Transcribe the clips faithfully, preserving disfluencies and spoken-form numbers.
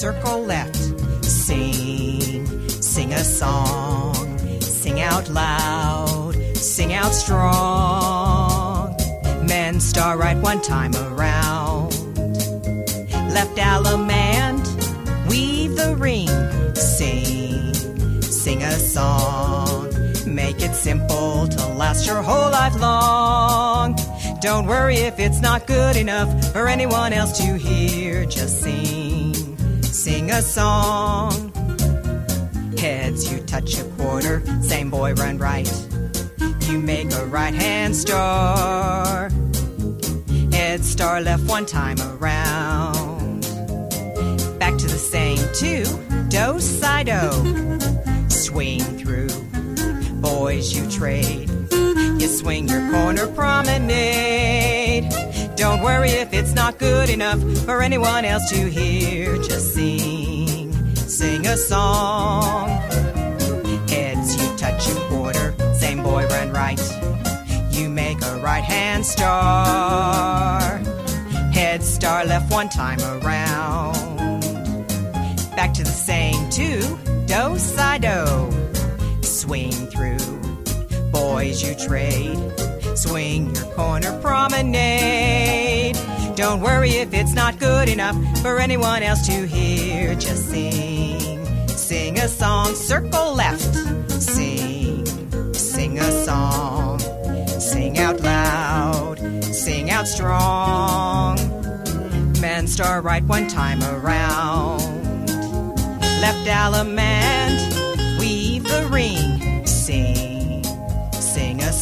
circle left. Sing, sing a song. Sing out loud, sing out strong. Men star right one time around. Left allemande, weave the ring. Sing, sing a song. Make it simple to last your whole life long. Don't worry if it's not good enough for anyone else to hear. Just sing, sing a song. Heads, you touch a quarter, same boy run right. You make a right hand star. Head star left one time around. Back to the same two, do, si, do. Swing through, boys you trade. You swing your corner promenade. Don't worry if it's not good enough for anyone else to hear. Just sing, sing a song. Heads, you touch a quarter, same boy run right. You make a right hand star. Head star left one time around. Back to the same two, do, si, do. Swing through, boys you trade. Swing your corner promenade. Don't worry if it's not good enough for anyone else to hear. Just sing, sing a song, circle left. Sing, sing a song. Sing out loud, sing out strong. Men star right one time around. Left allemande, weave the ring. Sing, sing a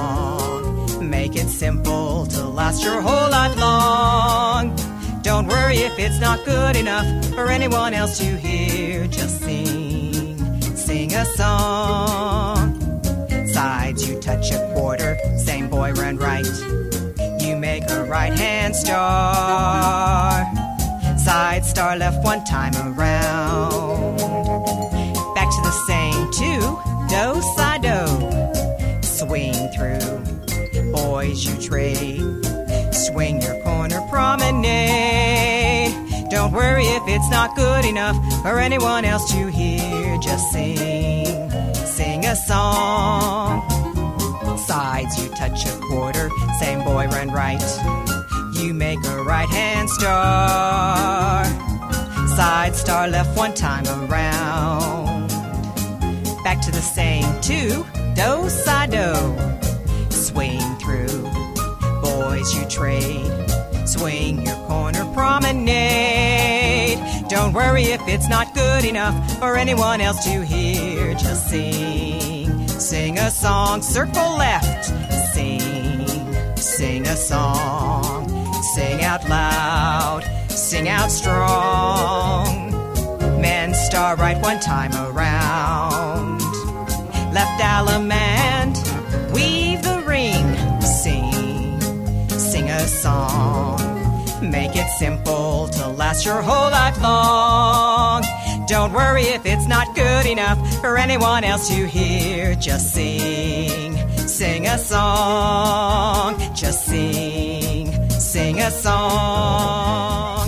song. Make it simple to last your whole life long. Don't worry if it's not good enough for anyone else to hear. Just sing, sing a song. Sides, you touch a quarter, same boy run right. You make a right hand star. Side star left one time around. Back to the same two, do, si, do. Swing through, boys you trade. Swing your corner promenade. Don't worry if it's not good enough for anyone else to hear. Just sing, sing a song. Sides, you touch a quarter, same boy run right. You make a right hand star. Side star left one time around. Back to the same two, do, si, do. Swing through, boys you trade. Swing your corner promenade. Don't worry if it's not good enough for anyone else to hear. Just sing, sing a song, circle left. Sing, sing a song. Sing out loud, sing out strong. Men star right one time around. Left allemande, weave the ring. Sing, sing a song. Make it simple to last your whole life long. Don't worry if it's not good enough for anyone else to hear. Just sing, sing a song. Just sing, sing a song.